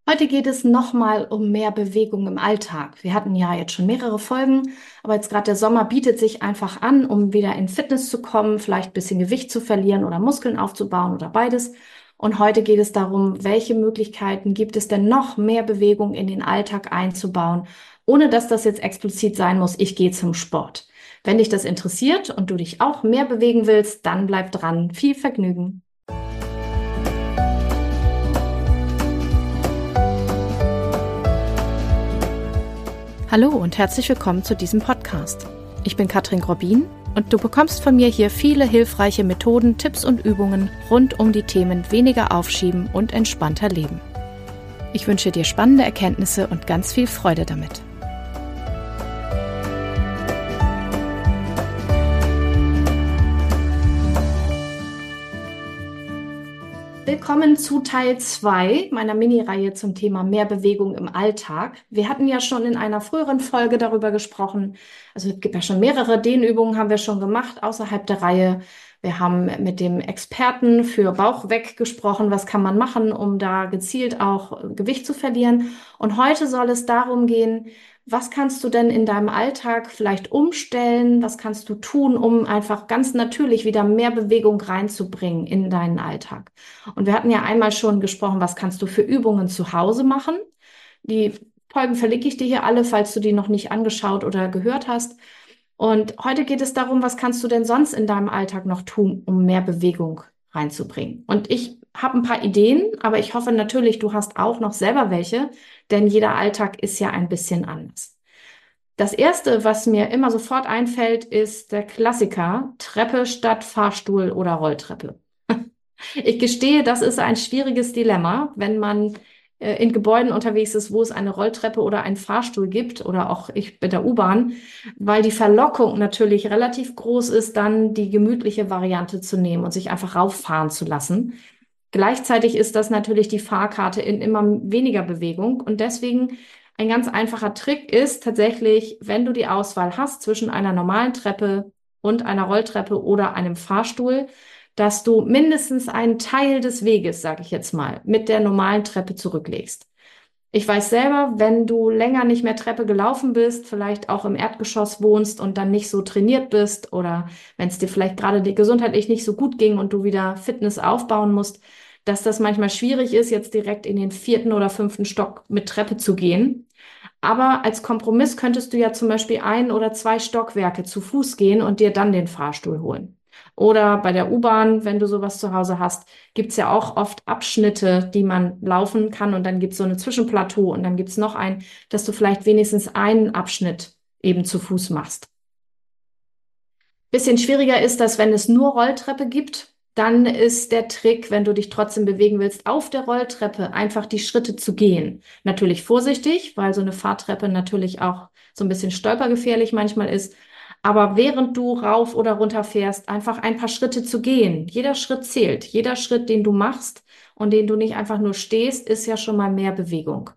Heute geht es nochmal um mehr Bewegung im Alltag. Wir hatten ja jetzt schon mehrere Folgen, aber jetzt gerade der Sommer bietet sich einfach an, um wieder in Fitness zu kommen, vielleicht ein bisschen Gewicht zu verlieren oder Muskeln aufzubauen oder beides. Und heute geht es darum, welche Möglichkeiten gibt es denn noch, mehr Bewegung in den Alltag einzubauen, ohne dass das jetzt explizit sein muss, ich gehe zum Sport. Wenn dich das interessiert und du dich auch mehr bewegen willst, dann bleib dran. Viel Vergnügen. Hallo und herzlich willkommen zu diesem Podcast. Ich bin Katrin Grobin und du bekommst von mir hier viele hilfreiche Methoden, Tipps und Übungen rund um die Themen weniger aufschieben und entspannter leben. Ich wünsche dir spannende Erkenntnisse und ganz viel Freude damit. Willkommen zu Teil 2 meiner Mini-Reihe zum Thema mehr Bewegung im Alltag. Wir hatten ja schon in einer früheren Folge darüber gesprochen. Also es gibt ja schon mehrere Dehnübungen, haben wir schon gemacht außerhalb der Reihe. Wir haben mit dem Experten für Bauch weg gesprochen, was kann man machen, um da gezielt auch Gewicht zu verlieren. Und heute soll es darum gehen, was kannst du denn in deinem Alltag vielleicht umstellen? Was kannst du tun, um einfach ganz natürlich wieder mehr Bewegung reinzubringen in deinen Alltag? Und wir hatten ja einmal schon gesprochen, was kannst du für Übungen zu Hause machen? Die Folgen verlinke ich dir hier alle, falls du die noch nicht angeschaut oder gehört hast. Und heute geht es darum, was kannst du denn sonst in deinem Alltag noch tun, um mehr Bewegung reinzubringen? Und ich habe ein paar Ideen, aber ich hoffe natürlich, du hast auch noch selber welche, denn jeder Alltag ist ja ein bisschen anders. Das erste, was mir immer sofort einfällt, ist der Klassiker: Treppe statt Fahrstuhl oder Rolltreppe. Ich gestehe, das ist ein schwieriges Dilemma, wenn man in Gebäuden unterwegs ist, wo es eine Rolltreppe oder einen Fahrstuhl gibt oder auch ich bei der U-Bahn, weil die Verlockung natürlich relativ groß ist, dann die gemütliche Variante zu nehmen und sich einfach rauffahren zu lassen. Gleichzeitig ist das natürlich die Fahrkarte in immer weniger Bewegung und deswegen ein ganz einfacher Trick ist tatsächlich, wenn du die Auswahl hast zwischen einer normalen Treppe und einer Rolltreppe oder einem Fahrstuhl, dass du mindestens einen Teil des Weges, sage ich jetzt mal, mit der normalen Treppe zurücklegst. Ich weiß selber, wenn du länger nicht mehr Treppe gelaufen bist, vielleicht auch im Erdgeschoss wohnst und dann nicht so trainiert bist oder wenn es dir vielleicht gerade gesundheitlich nicht so gut ging und du wieder Fitness aufbauen musst, dass das manchmal schwierig ist, jetzt direkt in den 4. oder 5. Stock mit Treppe zu gehen. Aber als Kompromiss könntest du ja zum Beispiel 1 oder 2 Stockwerke zu Fuß gehen und dir dann den Fahrstuhl holen. Oder bei der U-Bahn, wenn du sowas zu Hause hast, gibt's ja auch oft Abschnitte, die man laufen kann und dann gibt's so eine Zwischenplateau und dann gibt's noch ein, dass du vielleicht wenigstens einen Abschnitt eben zu Fuß machst. Bisschen schwieriger ist das, wenn es nur Rolltreppe gibt. Dann ist der Trick, wenn du dich trotzdem bewegen willst, auf der Rolltreppe einfach die Schritte zu gehen. Natürlich vorsichtig, weil so eine Fahrtreppe natürlich auch so ein bisschen stolpergefährlich manchmal ist. Aber während du rauf oder runter fährst, einfach ein paar Schritte zu gehen. Jeder Schritt zählt. Jeder Schritt, den du machst und den du nicht einfach nur stehst, ist ja schon mal mehr Bewegung.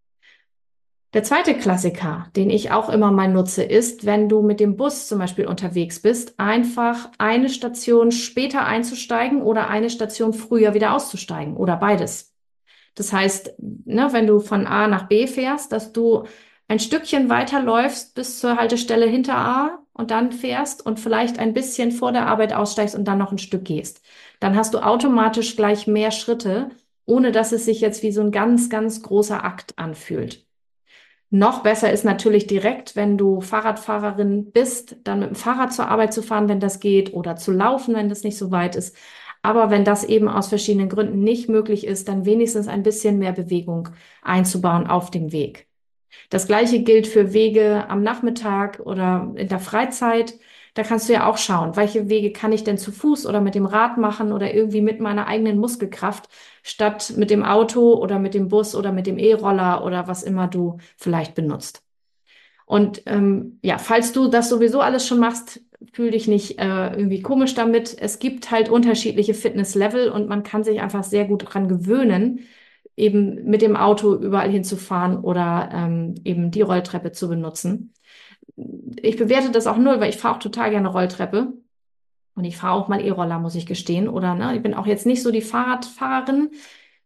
Der zweite Klassiker, den ich auch immer mal nutze, ist, wenn du mit dem Bus zum Beispiel unterwegs bist, einfach eine Station später einzusteigen oder eine Station früher wieder auszusteigen oder beides. Das heißt, ne, wenn du von A nach B fährst, dass du ein Stückchen weiterläufst bis zur Haltestelle hinter A und dann fährst und vielleicht ein bisschen vor der Arbeit aussteigst und dann noch ein Stück gehst. Dann hast du automatisch gleich mehr Schritte, ohne dass es sich jetzt wie so ein ganz, ganz großer Akt anfühlt. Noch besser ist natürlich direkt, wenn du Fahrradfahrerin bist, dann mit dem Fahrrad zur Arbeit zu fahren, wenn das geht, oder zu laufen, wenn das nicht so weit ist. Aber wenn das eben aus verschiedenen Gründen nicht möglich ist, dann wenigstens ein bisschen mehr Bewegung einzubauen auf dem Weg. Das Gleiche gilt für Wege am Nachmittag oder in der Freizeit. Da kannst du ja auch schauen, welche Wege kann ich denn zu Fuß oder mit dem Rad machen oder irgendwie mit meiner eigenen Muskelkraft, statt mit dem Auto oder mit dem Bus oder mit dem E-Roller oder was immer du vielleicht benutzt. Und ja, falls du das sowieso alles schon machst, fühl dich nicht irgendwie komisch damit. Es gibt halt unterschiedliche Fitnesslevel und man kann sich einfach sehr gut daran gewöhnen, eben mit dem Auto überall hinzufahren oder eben die Rolltreppe zu benutzen. Ich bewerte das auch null, weil ich fahre auch total gerne Rolltreppe. Und ich fahre auch mal E-Roller, muss ich gestehen. Oder ne, ich bin auch jetzt nicht so die Fahrradfahrerin.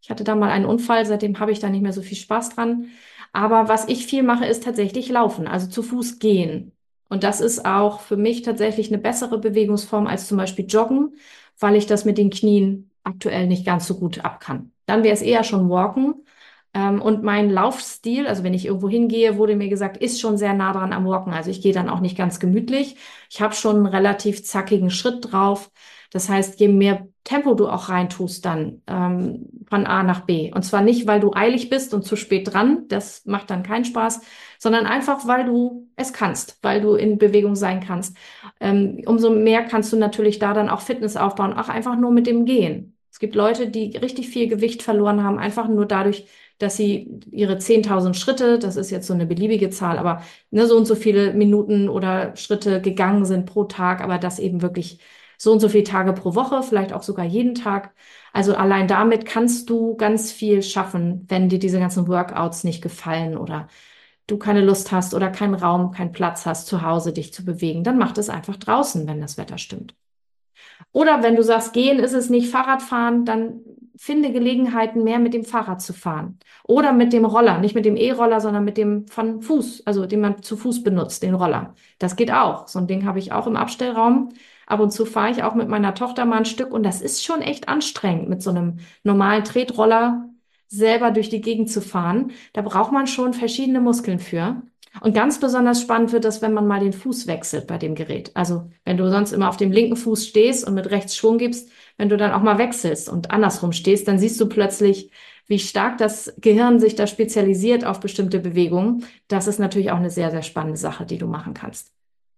Ich hatte da mal einen Unfall, seitdem habe ich da nicht mehr so viel Spaß dran. Aber was ich viel mache, ist tatsächlich laufen, also zu Fuß gehen. Und das ist auch für mich tatsächlich eine bessere Bewegungsform als zum Beispiel Joggen, weil ich das mit den Knien aktuell nicht ganz so gut ab kann. Dann wäre es eher schon Walken. Und mein Laufstil, also wenn ich irgendwo hingehe, wurde mir gesagt, ist schon sehr nah dran am Walken. Also ich gehe dann auch nicht ganz gemütlich. Ich habe schon einen relativ zackigen Schritt drauf. Das heißt, je mehr Tempo du auch reintust dann von A nach B. Und zwar nicht, weil du eilig bist und zu spät dran, das macht dann keinen Spaß, sondern einfach, weil du es kannst, weil du in Bewegung sein kannst. Umso mehr kannst du natürlich da dann auch Fitness aufbauen, auch einfach nur mit dem Gehen. Es gibt Leute, die richtig viel Gewicht verloren haben, einfach nur dadurch, dass sie ihre 10.000 Schritte, das ist jetzt so eine beliebige Zahl, aber ne, so und so viele Minuten oder Schritte gegangen sind pro Tag, aber das eben wirklich so und so viele Tage pro Woche, vielleicht auch sogar jeden Tag. Also allein damit kannst du ganz viel schaffen, wenn dir diese ganzen Workouts nicht gefallen oder du keine Lust hast oder keinen Raum, keinen Platz hast, zu Hause dich zu bewegen. Dann mach das einfach draußen, wenn das Wetter stimmt. Oder wenn du sagst, gehen ist es nicht, Fahrradfahren, dann finde Gelegenheiten, mehr mit dem Fahrrad zu fahren. Oder mit dem Roller, nicht mit dem E-Roller, sondern mit dem von Fuß, also den man zu Fuß benutzt, den Roller. Das geht auch. So ein Ding habe ich auch im Abstellraum. Ab und zu fahre ich auch mit meiner Tochter mal ein Stück und das ist schon echt anstrengend, mit so einem normalen Tretroller selber durch die Gegend zu fahren. Da braucht man schon verschiedene Muskeln für. Und ganz besonders spannend wird das, wenn man mal den Fuß wechselt bei dem Gerät. Also wenn du sonst immer auf dem linken Fuß stehst und mit rechts Schwung gibst, wenn du dann auch mal wechselst und andersrum stehst, dann siehst du plötzlich, wie stark das Gehirn sich da spezialisiert auf bestimmte Bewegungen. Das ist natürlich auch eine sehr, sehr spannende Sache, die du machen kannst.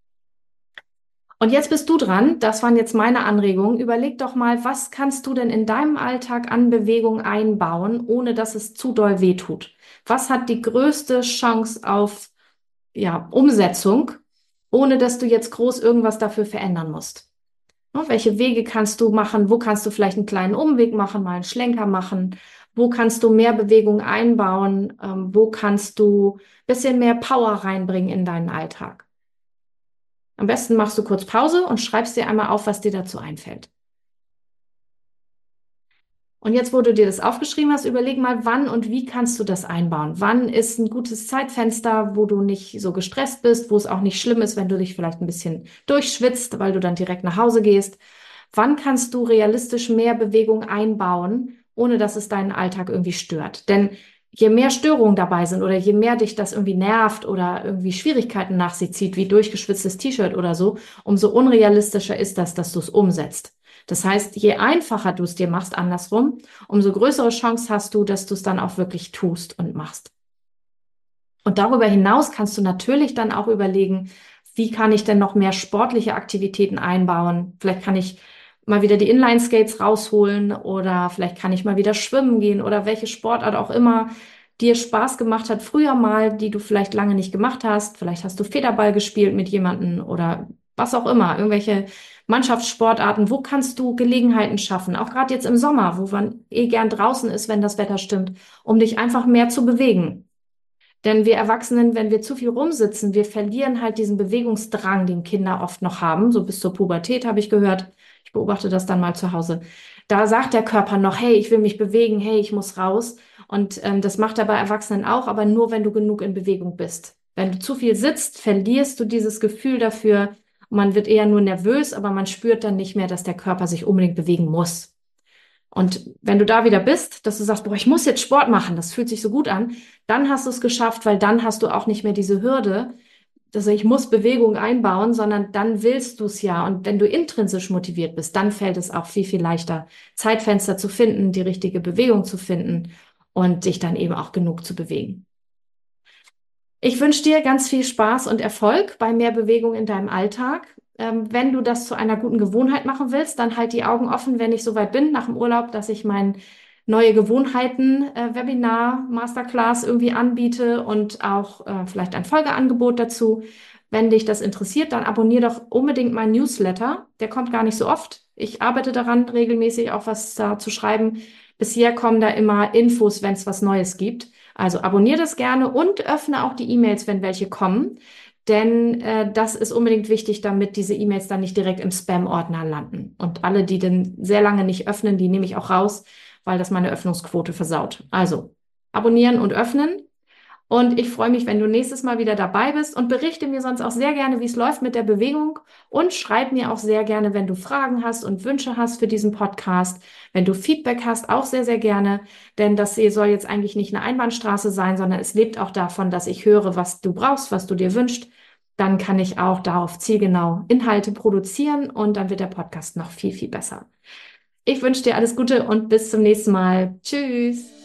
Und jetzt bist du dran. Das waren jetzt meine Anregungen. Überleg doch mal, was kannst du denn in deinem Alltag an Bewegung einbauen, ohne dass es zu doll wehtut? Was hat die größte Chance auf Umsetzung, ohne dass du jetzt groß irgendwas dafür verändern musst? Ne, welche Wege kannst du machen? Wo kannst du vielleicht einen kleinen Umweg machen, mal einen Schlenker machen? Wo kannst du mehr Bewegung einbauen? Wo kannst du ein bisschen mehr Power reinbringen in deinen Alltag? Am besten machst du kurz Pause und schreibst dir einmal auf, was dir dazu einfällt. Und jetzt, wo du dir das aufgeschrieben hast, überleg mal, wann und wie kannst du das einbauen? Wann ist ein gutes Zeitfenster, wo du nicht so gestresst bist, wo es auch nicht schlimm ist, wenn du dich vielleicht ein bisschen durchschwitzt, weil du dann direkt nach Hause gehst? Wann kannst du realistisch mehr Bewegung einbauen, ohne dass es deinen Alltag irgendwie stört? Denn je mehr Störungen dabei sind oder je mehr dich das irgendwie nervt oder irgendwie Schwierigkeiten nach sich zieht, wie durchgeschwitztes T-Shirt oder so, umso unrealistischer ist das, dass du es umsetzt. Das heißt, je einfacher du es dir machst, andersrum, umso größere Chance hast du, dass du es dann auch wirklich tust und machst. Und darüber hinaus kannst du natürlich dann auch überlegen, wie kann ich denn noch mehr sportliche Aktivitäten einbauen? Vielleicht kann ich mal wieder die Inline-Skates rausholen oder vielleicht kann ich mal wieder schwimmen gehen oder welche Sportart auch immer dir Spaß gemacht hat früher mal, die du vielleicht lange nicht gemacht hast. Vielleicht hast du Federball gespielt mit jemandem oder was auch immer, irgendwelche Mannschaftssportarten. Wo kannst du Gelegenheiten schaffen? Auch gerade jetzt im Sommer, wo man eh gern draußen ist, wenn das Wetter stimmt, um dich einfach mehr zu bewegen. Denn wir Erwachsenen, wenn wir zu viel rumsitzen, wir verlieren halt diesen Bewegungsdrang, den Kinder oft noch haben. So bis zur Pubertät habe ich gehört. Ich beobachte das dann mal zu Hause. Da sagt der Körper noch, hey, ich will mich bewegen, hey, ich muss raus. Und das macht er bei Erwachsenen auch, aber nur, wenn du genug in Bewegung bist. Wenn du zu viel sitzt, verlierst du dieses Gefühl dafür. Man wird eher nur nervös, aber man spürt dann nicht mehr, dass der Körper sich unbedingt bewegen muss. Und wenn du da wieder bist, dass du sagst, boah, ich muss jetzt Sport machen, das fühlt sich so gut an, dann hast du es geschafft, weil dann hast du auch nicht mehr diese Hürde, dass ich muss Bewegung einbauen, sondern dann willst du es ja. Und wenn du intrinsisch motiviert bist, dann fällt es auch viel, viel leichter, Zeitfenster zu finden, die richtige Bewegung zu finden und dich dann eben auch genug zu bewegen. Ich wünsche dir ganz viel Spaß und Erfolg bei mehr Bewegung in deinem Alltag. Wenn du das zu einer guten Gewohnheit machen willst, dann halt die Augen offen, wenn ich soweit bin nach dem Urlaub, dass ich mein neue Gewohnheiten Webinar, Masterclass irgendwie anbiete und auch vielleicht ein Folgeangebot dazu. Wenn dich das interessiert, dann abonniere doch unbedingt meinen Newsletter. Der kommt gar nicht so oft. Ich arbeite daran, regelmäßig auch was da zu schreiben. Bisher kommen da immer Infos, wenn es was Neues gibt. Also abonniere das gerne und öffne auch die E-Mails, wenn welche kommen. Denn das ist unbedingt wichtig, damit diese E-Mails dann nicht direkt im Spam-Ordner landen. Und alle, die den sehr lange nicht öffnen, die nehme ich auch raus, weil das meine Öffnungsquote versaut. Also abonnieren und öffnen. Und ich freue mich, wenn du nächstes Mal wieder dabei bist und berichte mir sonst auch sehr gerne, wie es läuft mit der Bewegung und schreib mir auch sehr gerne, wenn du Fragen hast und Wünsche hast für diesen Podcast. Wenn du Feedback hast, auch sehr, sehr gerne, denn das hier soll jetzt eigentlich nicht eine Einbahnstraße sein, sondern es lebt auch davon, dass ich höre, was du brauchst, was du dir wünschst. Dann kann ich auch darauf zielgenau Inhalte produzieren und dann wird der Podcast noch viel, viel besser. Ich wünsche dir alles Gute und bis zum nächsten Mal. Tschüss.